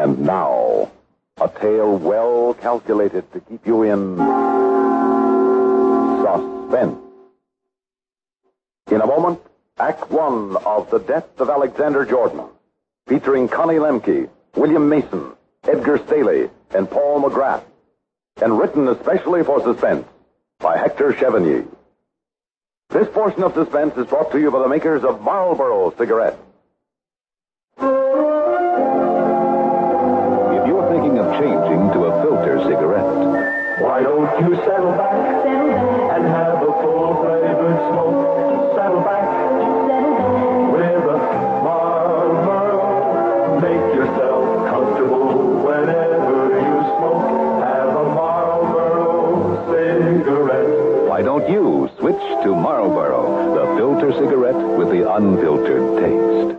And now, a tale well calculated to keep you in suspense. In a moment, Act One of The Death of Alexander Jordan, featuring Connie Lemke, William Mason, Edgar Staley, and Paul McGrath, and written especially for suspense by Hector Chevigny. This portion of Suspense is brought to you by the makers of Marlboro cigarettes. If you're thinking of changing to a filter cigarette, why don't you settle back and have a full-flavored smoke? Settle back with a Marlboro. Make yourself comfortable whenever you smoke. Have a Marlboro cigarette. why don't you switch to Marlboro, the filter cigarette with the unfiltered taste?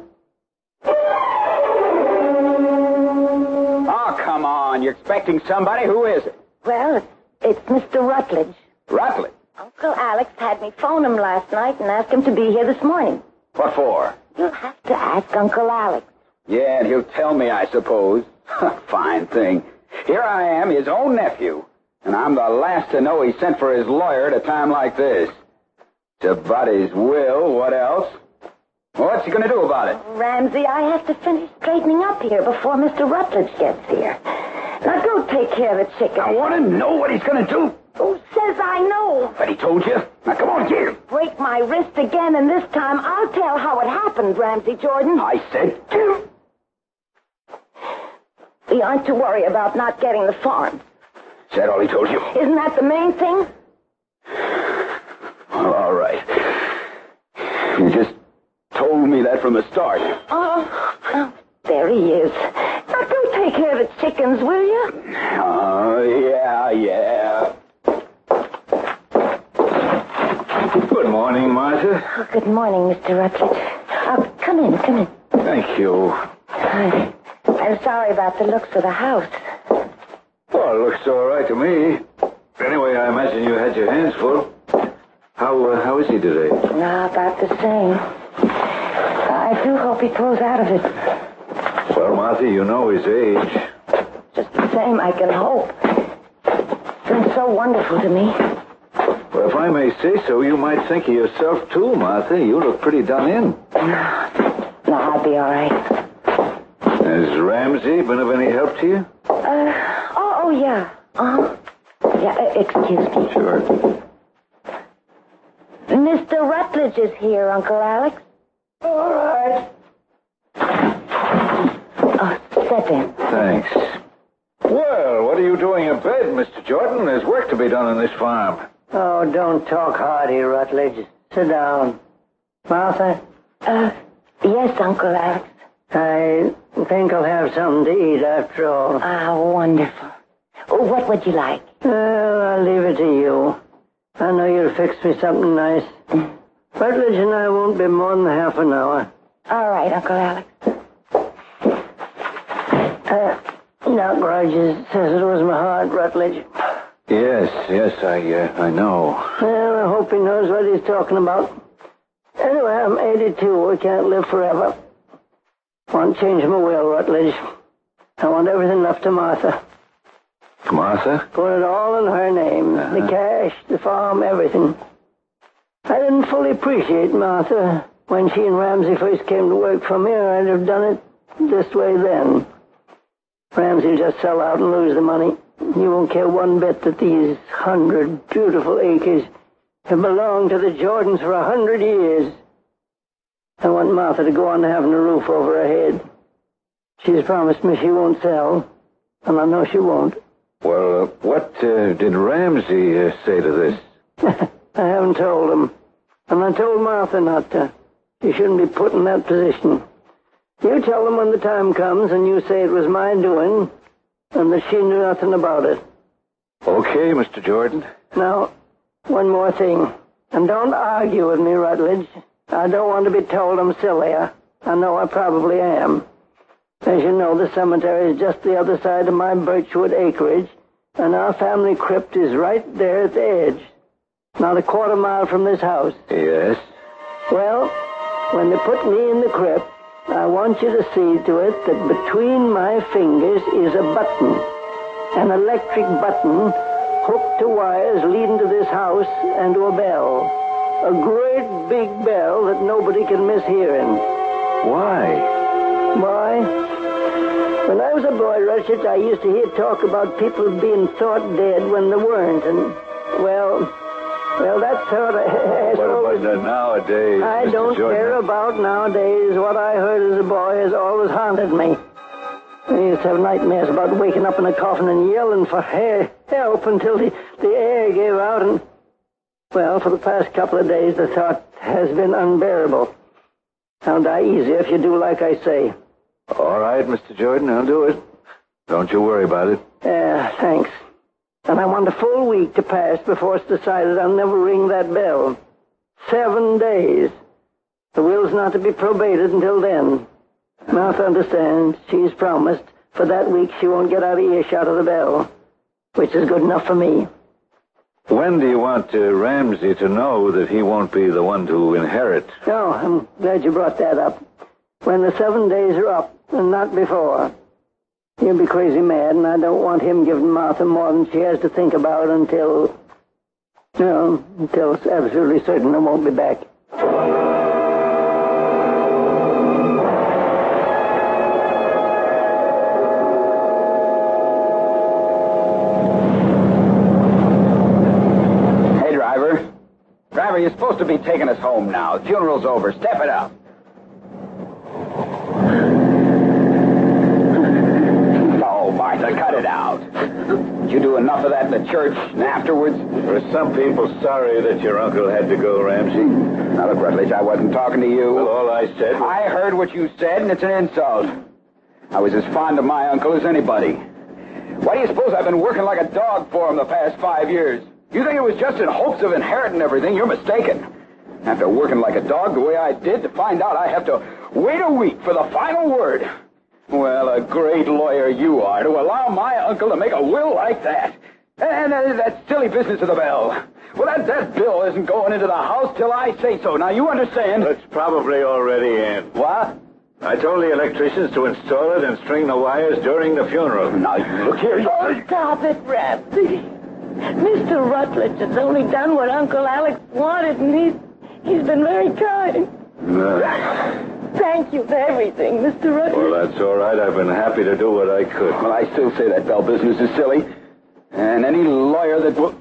Oh, come on. You're expecting somebody? Who is it? Well, it's Mr. Rutledge. Rutledge. Uncle Alex had me phone him last night and ask him to be here this morning. What for? You'll have to ask Uncle Alex. Yeah, and he'll tell me, I suppose. Fine thing. Here I am, his own nephew, and I'm the last to know he sent for his lawyer at a time like this. It's about his will. What else? Well, what's he going to do about it? Ramsey, I have to finish straightening up here before Mr. Rutledge gets here. Now go take care of the chicken. I want to know what he's going to do. Who says I know? But he told you. Now, come on, get him. Break my wrist again, and this time I'll tell how it happened, Ramsey Jordan. I said, get him. We aren't to worry about not getting the farm. Is that all he told you? Isn't that the main thing? Well, all right. You just told me that from the start. Oh, there he is. Now go take care of the chickens, will you? Oh, yeah. Good morning, Martha. Oh, good morning, Mr. Rutledge. Come in. Thank you. I'm sorry about the looks of the house. Well, it looks all right to me. Anyway, I imagine you had your hands full. How is he today? No, about the same. I do hope he pulls out of it. Well, Martha, you know his age. Just the same, I can hope. It's been so wonderful to me. Well, if I may say so, you might think of yourself, too, Martha. You look pretty done in. No, I'll be all right. Has Ramsey been of any help to you? Oh, yeah. Yeah, excuse me. Sure. Mr. Rutledge is here, Uncle Alex. All right. Oh, step in. Thanks. Well, what are you doing in bed, Mr. Jordan? There's work to be done on this farm. Oh, don't talk hardy, Rutledge. Sit down. Martha? Yes, Uncle Alex. I think I'll have something to eat after all. Ah, wonderful. Oh, what would you like? Well, I'll leave it to you. I know you'll fix me something nice. Rutledge and I won't be more than half an hour. All right, Uncle Alex. Doc Rogers says it was my heart, Rutledge. Yes, I know. Well, I hope he knows what he's talking about. Anyway, I'm 82. I can't live forever. I want to change my will, Rutledge. I want everything left to Martha. Martha? Put it all in her name. The cash, the farm, everything. I didn't fully appreciate Martha. When she and Ramsey first came to work for me, I'd have done it this way then. Ramsey will just sell out and lose the money. You won't care one bit that these 100 beautiful acres have belonged to the Jordans for 100 years. I want Martha to go on having a roof over her head. She's promised me she won't sell, and I know she won't. Well, what did Ramsey say to this? I haven't told him. And I told Martha not to. She shouldn't be put in that position. You tell them when the time comes, and you say it was my doing, and that she knew nothing about it. Okay, Mr. Jordan. Now, one more thing. And don't argue with me, Rutledge. I don't want to be told I'm silly. I know I probably am. As you know, the cemetery is just the other side of my Birchwood acreage, and our family crypt is right there at the edge. Not a quarter mile from this house. Yes? Well, when they put me in the crypt, I want you to see to it that between my fingers is a button. An electric button hooked to wires leading to this house and to a bell. A great big bell that nobody can miss hearing. Why? Why? When I was a boy, Rutledge, I used to hear talk about people being thought dead when they weren't, and, well, that sort of... What about that nowadays, I Mr. don't Jordan? care about nowadays. What I heard as a boy has always haunted me. I used to have nightmares about waking up in a coffin and yelling for help until the air gave out, and, well, for the past couple of days, the thought has been unbearable. I'll die easy if you do like I say. All right, Mr. Jordan, I'll do it. Don't you worry about it. Thanks. And I want a full week to pass before it's decided I'll never ring that bell. 7 days. The will's not to be probated until then. Martha understands. She's promised. For that week, she won't get out of earshot of the bell, which is good enough for me. When do you want Ramsey to know that he won't be the one to inherit? Oh, I'm glad you brought that up. When the 7 days are up, and not before. He'll be crazy mad, and I don't want him giving Martha more than she has to think about until it's absolutely certain I won't be back. Hey, driver. Driver, you're supposed to be taking us home now. The funeral's over. Step it up. Oh, Martha, cut it out. Did you do enough of that in the church and afterwards? There are some people sorry that your uncle had to go, Ramsey. Now, look, Rutledge, I wasn't talking to you. Well, all I said was... I heard what you said, and it's an insult. I was as fond of my uncle as anybody. Why do you suppose I've been working like a dog for him the past 5 years? You think it was just in hopes of inheriting everything? You're mistaken. After working like a dog the way I did, to find out I have to wait a week for the final word. Well, a great lawyer you are to allow my uncle to make a will like that. And that silly business of the bell. Well, that bill isn't going into the house till I say so. Now, you understand? It's probably already in. What? I told the electricians to install it and string the wires during the funeral. Now, you look here. Oh, stop it, Ramsey. Mr. Rutledge has only done what Uncle Alex wanted, and he's been very kind. Thank you for everything, Mr. Rutledge. Well, that's all right. I've been happy to do what I could. Well, I still say that bell business is silly. And any lawyer that will...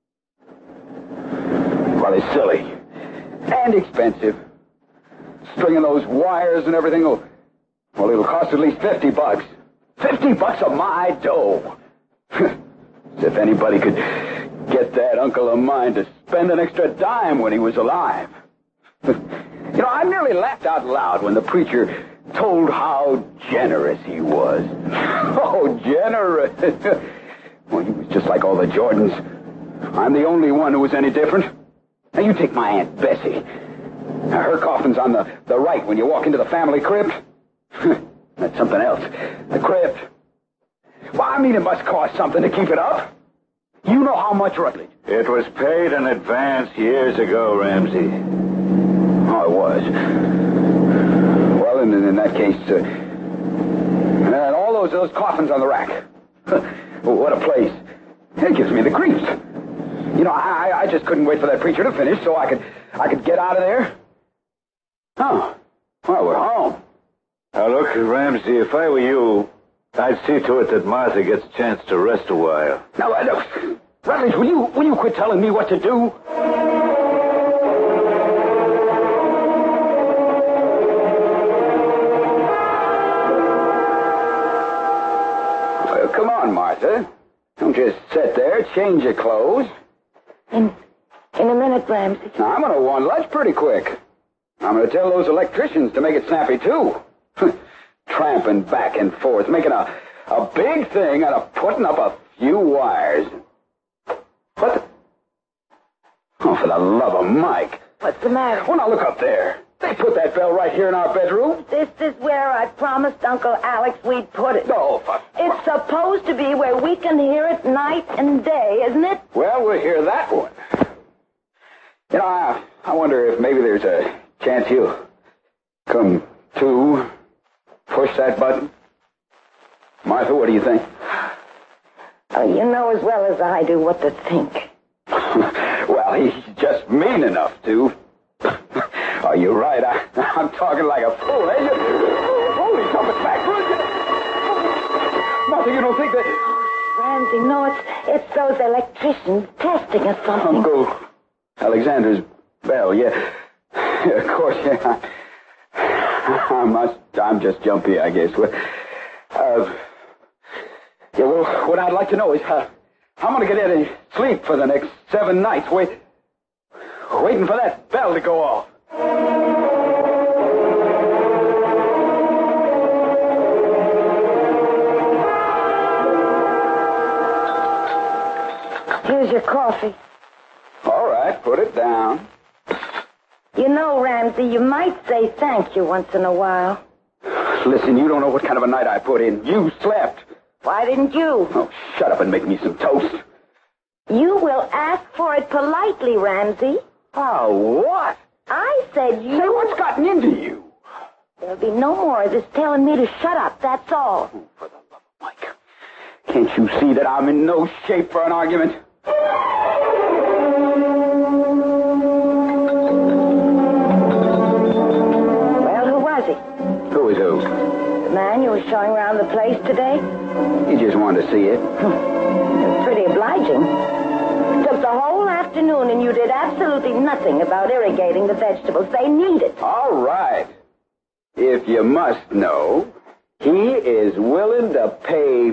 Well, it's silly. And expensive. Stringing those wires and everything. Well, it'll cost at least $50. $50 of my dough. As if anybody could get that uncle of mine to spend an extra dime when he was alive. You know, I nearly laughed out loud when the preacher told how generous he was. Oh, generous. Well, he was just like all the Jordans. I'm the only one who was any different. Now, you take my Aunt Bessie. Now, her coffin's on the right when you walk into the family crypt. That's something else. The crypt. Well, I mean, it must cost something to keep it up. You know how much, Rutledge? It was paid in advance years ago, Ramsey. Oh, it was. Well, in that case, and all those coffins on the rack. What a place. It gives me the creeps. You know, I just couldn't wait for that preacher to finish so I could get out of there. Oh, well, we're home. Now, look, Ramsey, if I were you, I'd see to it that Martha gets a chance to rest a while. Now, Rutledge, will you quit telling me what to do? Well, come on, Martha. Don't just sit there, change your clothes. In a minute, Ramsey. Now, I'm going to want lunch pretty quick. I'm going to tell those electricians to make it snappy, too. Tramping back and forth, making a big thing out of putting up a few wires. What the... Oh, for the love of Mike. What's the matter? Well, now, look up there. They put that bell right here in our bedroom. This is where I promised Uncle Alex we'd put it. Oh, fuck. It's supposed to be where we can hear it night and day, isn't it? Well, we'll hear that one. You know, I wonder if maybe there's a chance he'll come 2. Push that button. Martha, what do you think? Oh, you know as well as I do what to think. Well, he's just mean enough to. Oh, you're right. I'm talking like a fool, ain't you? Holy, coming back, will you? Martha, you don't think that... Ramsey, no, it's those electricians testing or something. Uncle Alexander's bell, yeah. Of course, yeah. I'm just jumpy, I guess. Yeah, well, what I'd like to know is how I'm going to get any sleep for the next 7 nights, waiting for that bell to go off. Here's your coffee. All right, put it down. You know, Ramsey, you might say thank you once in a while. Listen, you don't know what kind of a night I put in. You slept. Why didn't you? Oh, shut up and make me some toast. You will ask for it politely, Ramsey. Oh, what? I said you... Say, what's gotten into you? There'll be no more of this telling me to shut up, that's all. Oh, for the love of Mike. Can't you see that I'm in no shape for an argument? Well, who was he? Who is who? The man you were showing around the place today? You just wanted to see it. It's pretty obliging. Took the whole afternoon and you did absolutely nothing about irrigating the vegetables. They need it. All right. If you must know, he is willing to pay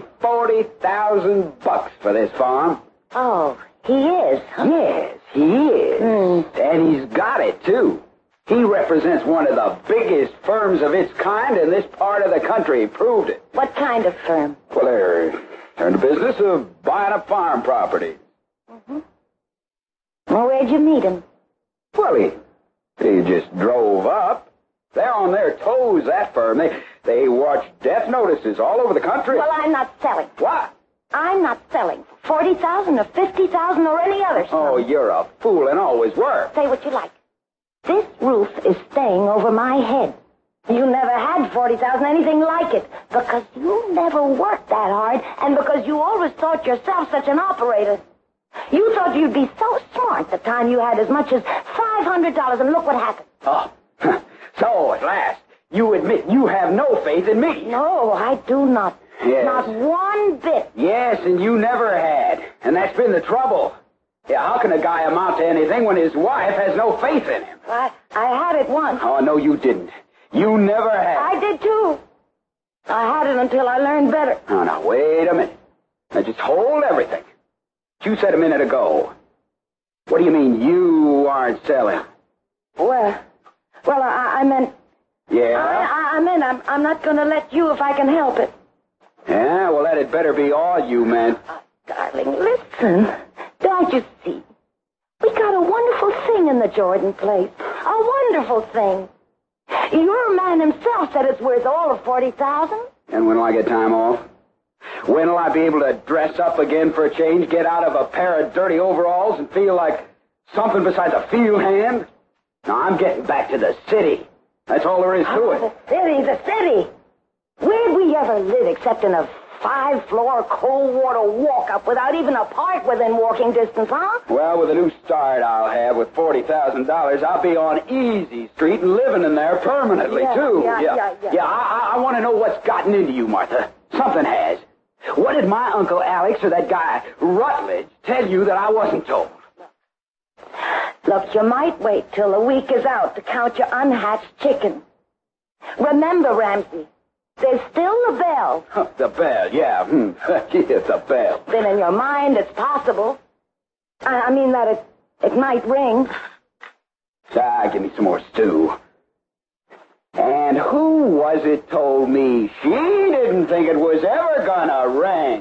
$40,000 for this farm. Oh, he is, huh? Yes, he is. And he's got it, too. He represents one of the biggest firms of its kind in this part of the country. He proved it. What kind of firm? Well, they're in the business of buying up farm property. Mm-hmm. Well, where'd you meet him? Well, he just drove up. They're on their toes, that firm. They watch death notices all over the country. Well, I'm not selling. What? I'm not selling for $40,000 or $50,000 or any other sum. Oh, you're a fool and always were. Say what you like. This roof is staying over my head. You never had $40,000, anything like it, because you never worked that hard and because you always thought yourself such an operator. You thought you'd be so smart the time you had as much as $500, and look what happened. Oh, so at last, you admit you have no faith in me. No, I do not. Yes. Not one bit. Yes, and you never had. And that's been the trouble. Yeah, how can a guy amount to anything when his wife has no faith in him? I had it once. Oh, no, you didn't. You never had. I did, too. I had it until I learned better. Oh, now, wait a minute. Now, just hold everything. You said a minute ago. What do you mean you aren't selling? Well, I meant... Yeah? I meant I'm not going to let you if I can help it. Yeah, well, that had better be all you meant. Darling, listen. Don't you see? We got a wonderful thing in the Jordan place. A wonderful thing. Your man himself said it's worth all of $40,000. And when will I get time off? When will I be able to dress up again for a change, get out of a pair of dirty overalls and feel like something besides a field hand? Now, I'm getting back to the city. That's all there is to it. The city. Where'd we ever live except in a 5-floor cold water walk-up without even a park within walking distance, huh? Well, with a new start I'll have with $40,000, I'll be on Easy Street and living in there permanently, too. Yeah, I want to know what's gotten into you, Martha. Something has. What did my Uncle Alex or that guy Rutledge tell you that I wasn't told? Look, you might wait till the week is out to count your unhatched chicken. Remember, Ramsey, there's still the bell. The bell, yeah. Yes, the bell. Then in your mind, it's possible. I mean that it might ring. Give me some more stew. And who was it told me she didn't think it was ever gonna ring?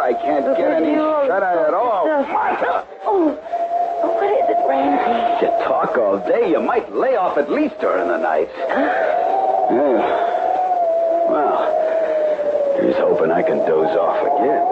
I can't get any shut-eye at all. Martha! Oh, what is it, Ramsey? You talk all day. You might lay off at least during the night. Yeah. Well, here's hoping I can doze off again.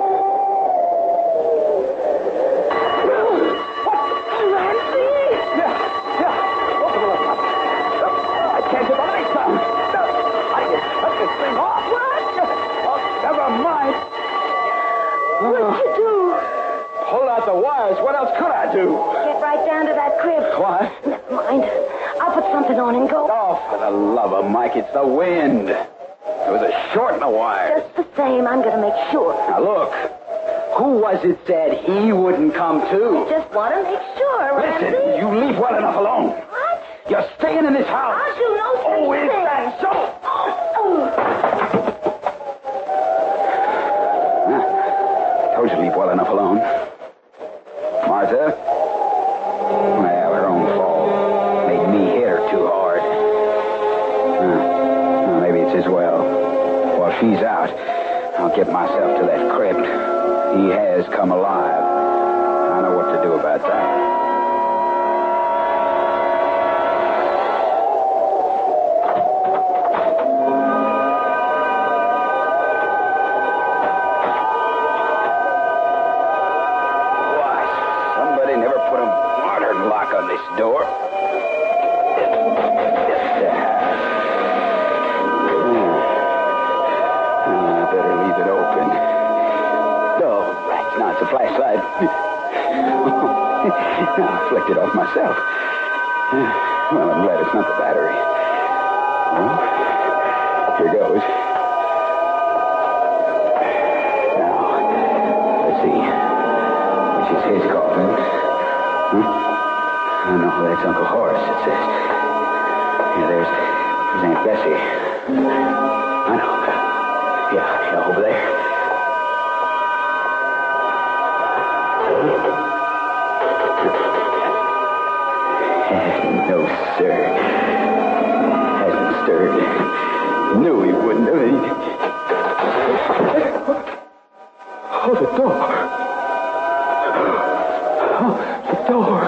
What'd you do? Pull out the wires. What else could I do? Get right down to that crib. What? Never mind. I'll put something on and go. Oh, for the love of Mike, it's the wind. There was a short in the wire. Just the same, I'm going to make sure. Now, look. Who was it said he wouldn't come, too? Just want to make sure, Listen, Ramsey. you leave well enough alone. What? You're staying in this house. I'll do no such Oh, is thing. that so? Told you to leave well enough alone. Martha? Well, her own fault. Made me hit her too hard. Well, maybe it's as well. While she's out, I'll get myself to that crypt. He has come alive. I know what to do about that. Door. I better leave it open. Oh, rats, now it's a flashlight. I flicked it off myself. Well, I'm glad it's not the battery. Well, here goes. Now, let's see. Which is his coffin. Oh, no, that's Uncle Horace, it says. Yeah, there's Aunt Bessie. I know. Yeah, over there. No, sir. Hasn't stirred. Knew he wouldn't have. Oh, the door. Oh, the door.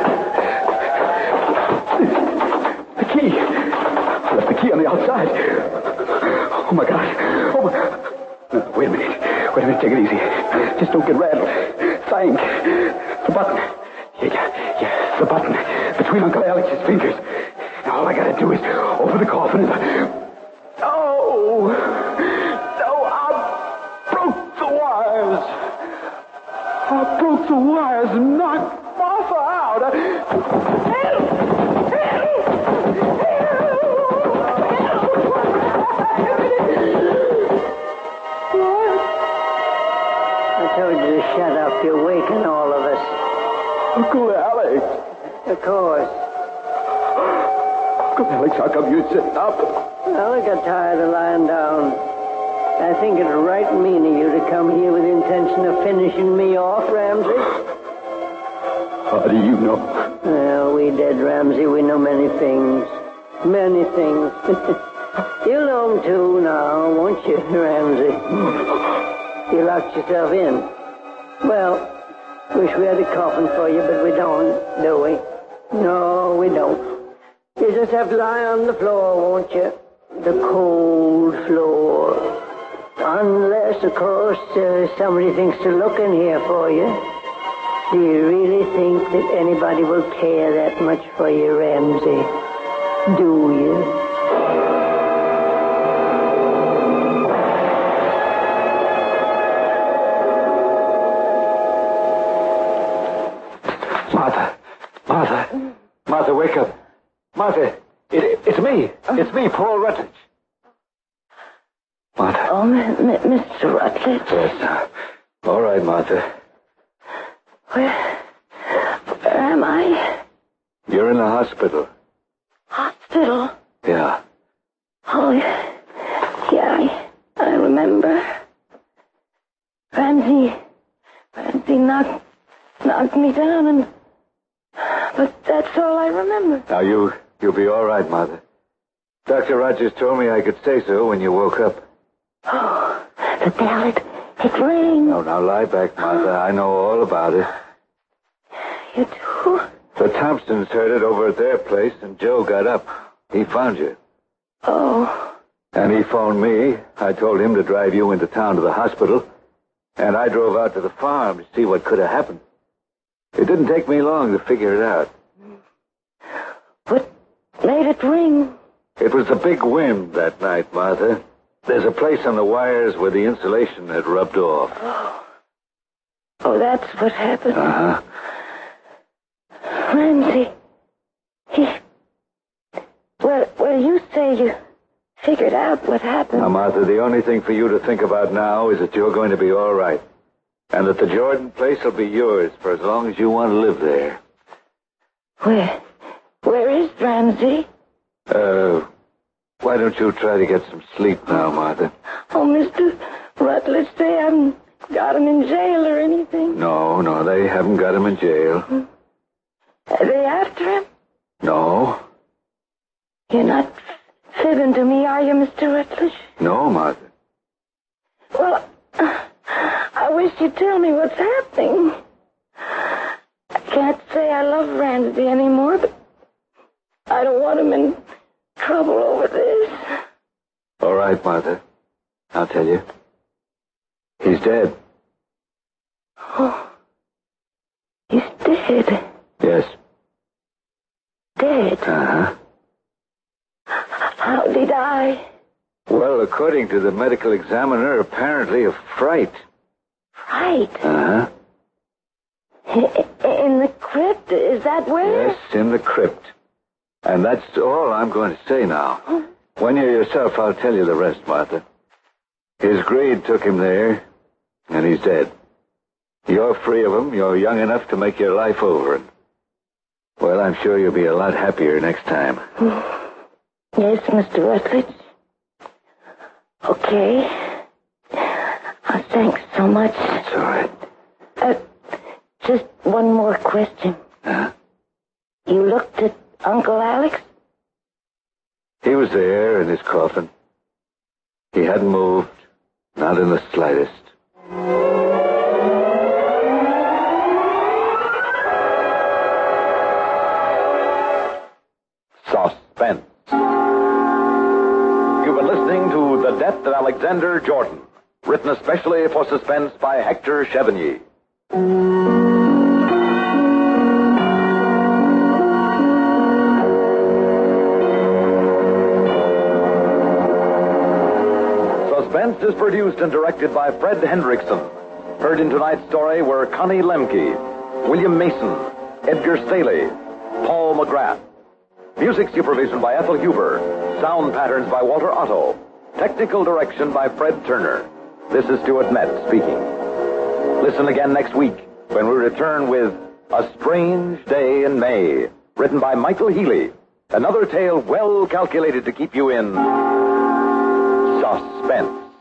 The key. I left the key on the outside. Oh, my God. Oh, my... Wait a minute. Take it easy. Just don't get rattled. Think. The button. Yeah, the button. Between Uncle Alex's fingers. Now, all I gotta do is open the coffin and... Oh! No, I broke the wires. I broke the wires and knocked Martha out. I told you to shut up. You're waking all of us. Uncle Alex. Of course. Uncle Alex, how come you sitting up? Well, I got tired of lying down. I think it's right mean of you to come here with the intention of finishing me off, Ramsey. How do you know? Well, we dead, Ramsey. We know many things. Many things. You'll know them, too, now, won't you, Ramsey? You locked yourself in. Well, wish we had a coffin for you, but we don't, do we? No, we don't. You just have to lie on the floor, won't you? The cold floor. Unless, of course, somebody thinks to look in here for you. Do you really think that anybody will care that much for you, Ramsey? Do you? Martha, wake up. Martha, it's me. It's me, Paul Rutledge. Martha. Oh, Mr. Rutledge. Yes, all right, Martha. Where am I? You're in the hospital. Hospital? Yeah. Oh, yeah, I remember. Ramsey knocked me down, but that's all I remember. Now, you'll be all right, Martha. Dr. Rogers told me I could say so when you woke up. Oh, the ballad. It rings. No, now lie back, Martha. I know all about it. You do? The Thompsons heard it over at their place, and Joe got up. He found you. Oh. And he phoned me. I told him to drive you into town to the hospital. And I drove out to the farm to see what could have happened. It didn't take me long to figure it out. What made it ring? It was the big wind that night, Martha. There's a place on the wires where the insulation had rubbed off. Oh, that's what happened. Uh-huh. Ramsey. Well, you say you figured out what happened. Now, Martha, the only thing for you to think about now is that you're going to be all right. And that the Jordan place will be yours for as long as you want to live there. Where is Ramsey? Why don't you try to get some sleep now, Martha? Oh, Mr. Rutledge, they haven't got him in jail or anything. No, they haven't got him in jail. Are they after him? No. You're not fibbing to me, are you, Mr. Rutledge? No, Martha. Well, I wish you'd tell me what's happening. I can't say I love Ramsey anymore, but I don't want him in trouble over this. All right, Martha. I'll tell you. He's dead. Oh. He's dead. Yes. Dead? Uh-huh. How'd he die? Well, according to the medical examiner, apparently of fright. Fright? Uh-huh. In the crypt? Is that where? Yes, in the crypt. And that's all I'm going to say now. When you're yourself, I'll tell you the rest, Martha. His greed took him there, and he's dead. You're free of him. You're young enough to make your life over. And, well, I'm sure you'll be a lot happier next time. Yes, Mr. Rutledge. Okay. Oh, thanks so much. It's all right. Just one more question. Huh? You looked at Uncle Alex? He was there in his coffin. He hadn't moved, not in the slightest. Suspense. You've been listening to The Death of Alexander Jordan, written especially for Suspense by Hector Chevigny. Suspense is produced and directed by Fred Hendrickson. Heard in tonight's story were Connie Lemke, William Mason, Edgar Staley, Paul McGrath. Music supervision by Ethel Huber. Sound patterns by Walter Otto. Technical direction by Fred Turner. This is Stuart Metz speaking. Listen again next week when we return with A Strange Day in May, written by Michael Healy. Another tale well calculated to keep you in suspense.